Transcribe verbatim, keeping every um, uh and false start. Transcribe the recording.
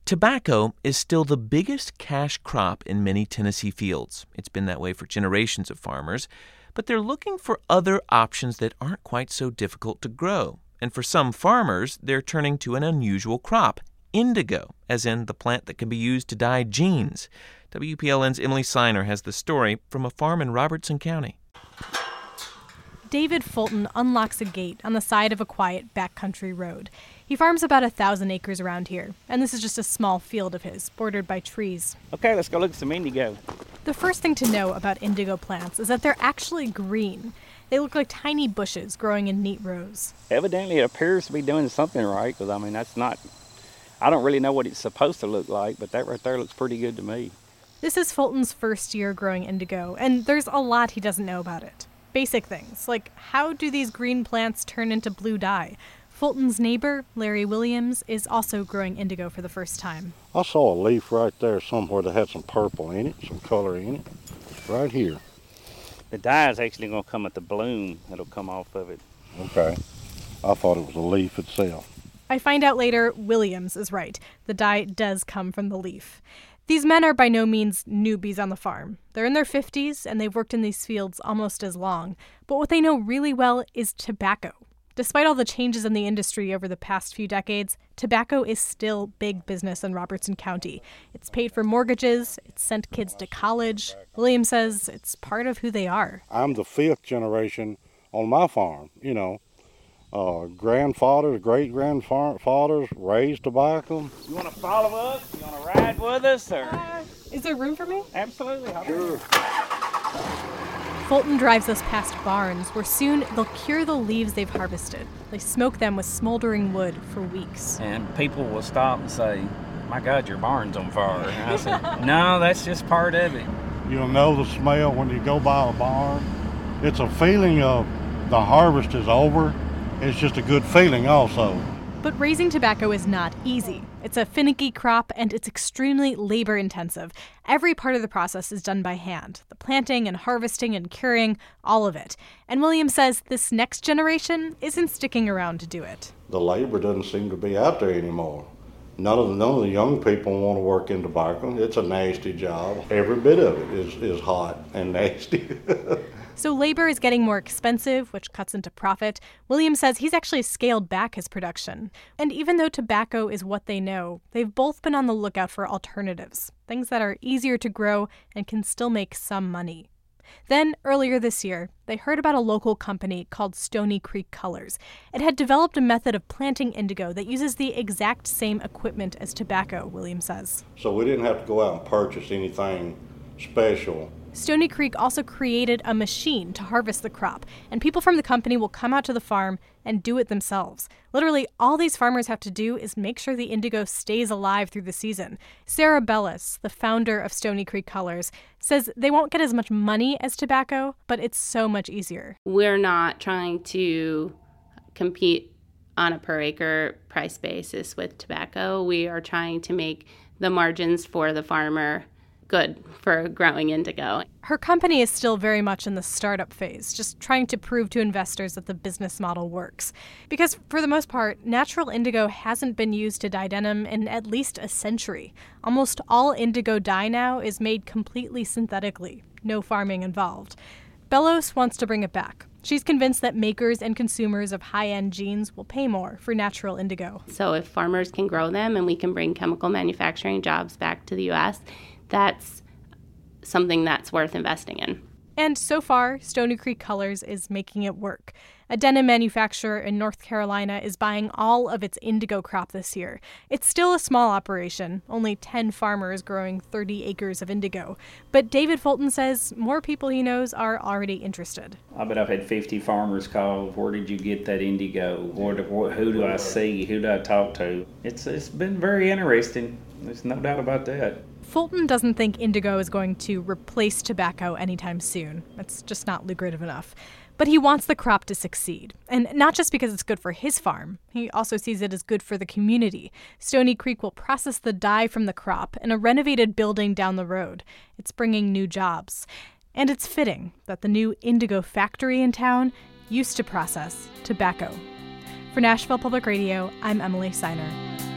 Tobacco is still the biggest cash crop in many Tennessee fields. It's been that way for generations of farmers, but they're looking for other options that aren't quite so difficult to grow. And for some farmers, they're turning to an unusual crop, indigo, as in the plant that can be used to dye jeans. W P L N's Emily Siner has the story from a farm in Robertson County. David Fulton unlocks a gate on the side of a quiet backcountry road. He farms about a thousand acres around here, and this is just a small field of his, bordered by trees. Okay, let's go look at some indigo. The first thing to know about indigo plants is that they're actually green. They look like tiny bushes growing in neat rows. Evidently, it appears to be doing something right, because, I mean, that's not... I don't really know what it's supposed to look like, but that right there looks pretty good to me. This is Fulton's first year growing indigo, and there's a lot he doesn't know about it. Basic things, like how do these green plants turn into blue dye? Fulton's neighbor, Larry Williams, is also growing indigo for the first time. I saw a leaf right there somewhere that had some purple in it, some color in it, right here. The dye is actually going to come at the bloom. It'll come off of it. Okay. I thought it was a leaf itself. I find out later Williams is right. The dye does come from the leaf. These men are by no means newbies on the farm. They're in their fifties, and they've worked in these fields almost as long. But what they know really well is tobacco. Despite all the changes in the industry over the past few decades, tobacco is still big business in Robertson County. It's paid for mortgages, it's sent kids to college. William says it's part of who they are. I'm the fifth generation on my farm, you know. Uh, grandfathers, great-grandfathers raised tobacco. You want to follow us? You want to ride with us? Or? Uh, is there room for me? Absolutely. Sure. Fulton drives us past barns where soon they'll cure the leaves they've harvested. They smoke them with smoldering wood for weeks. And people will stop and say, my God, your barn's on fire. And I said, no, that's just part of it. You'll know the smell when you go by a barn. It's a feeling of the harvest is over. It's just a good feeling also. But raising tobacco is not easy. It's a finicky crop, and it's extremely labor-intensive. Every part of the process is done by hand. The planting and harvesting and curing, all of it. And William says this next generation isn't sticking around to do it. The labor doesn't seem to be out there anymore. None of the, none of the young people want to work in tobacco. It's a nasty job. Every bit of it is, is hot and nasty. So labor is getting more expensive, which cuts into profit. William says he's actually scaled back his production. And even though tobacco is what they know, they've both been on the lookout for alternatives, things that are easier to grow and can still make some money. Then, earlier this year, they heard about a local company called Stony Creek Colors. It had developed a method of planting indigo that uses the exact same equipment as tobacco, William says. So we didn't have to go out and purchase anything special. Stony Creek also created a machine to harvest the crop, and people from the company will come out to the farm and do it themselves. Literally, all these farmers have to do is make sure the indigo stays alive through the season. Sarah Bellis, the founder of Stony Creek Colors, says they won't get as much money as tobacco, but it's so much easier. We're not trying to compete on a per acre price basis with tobacco. We are trying to make the margins for the farmer good for growing indigo. Her company is still very much in the startup phase, just trying to prove to investors that the business model works. Because for the most part, natural indigo hasn't been used to dye denim in at least a century. Almost all indigo dye now is made completely synthetically, no farming involved. Bellos wants to bring it back. She's convinced that makers and consumers of high-end jeans will pay more for natural indigo. So if farmers can grow them and we can bring chemical manufacturing jobs back to the U S, that's something that's worth investing in. And so far, Stony Creek Colors is making it work. A denim manufacturer in North Carolina is buying all of its indigo crop this year. It's still a small operation, only ten farmers growing thirty acres of indigo. But David Fulton says more people he knows are already interested. I bet I've had fifty farmers call, where did you get that indigo? What, what, who do I see? Who do I talk to? It's It's been very interesting. There's no doubt about that. Fulton doesn't think indigo is going to replace tobacco anytime soon. It's just not lucrative enough. But he wants the crop to succeed. And not just because it's good for his farm. He also sees it as good for the community. Stony Creek will process the dye from the crop in a renovated building down the road. It's bringing new jobs. And it's fitting that the new indigo factory in town used to process tobacco. For Nashville Public Radio, I'm Emily Siner.